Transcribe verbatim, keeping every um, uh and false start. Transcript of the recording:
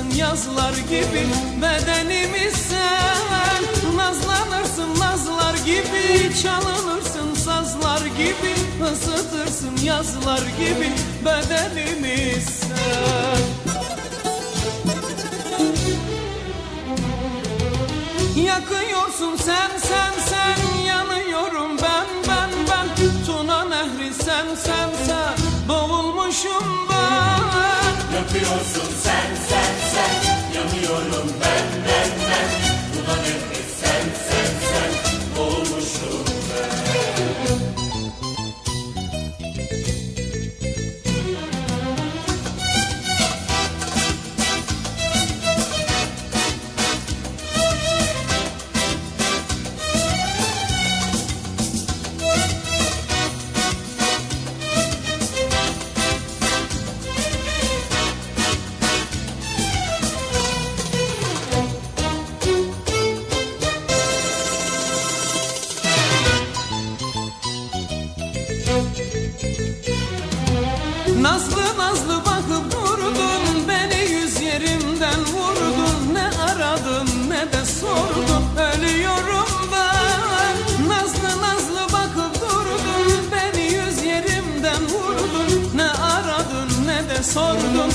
ısıtırsın yazlar gibi bedenimi sen. Nazlanırsın nazlar gibi, çalınırsın sazlar gibi, ısıtırsın yazlar gibi bedenimi sen. Yakıyorsun sen sen sen, yanıyorum ben ben ben. Tuna Nehri sen sen sen, boğulmuşum ben. Yakıyorsun sen sen sen, yanıyorum ben ben ben. Tuna Nehri sen sen sen, boğulmuşum ben. Nazlı nazlı bakıp durdun, beni yüz yerimden vurdun. Ne aradın ne de sordun, ölüyorum ben. Nazlı nazlı bakıp durdun, beni yüz yerimden vurdun. Ne aradın ne de sordun,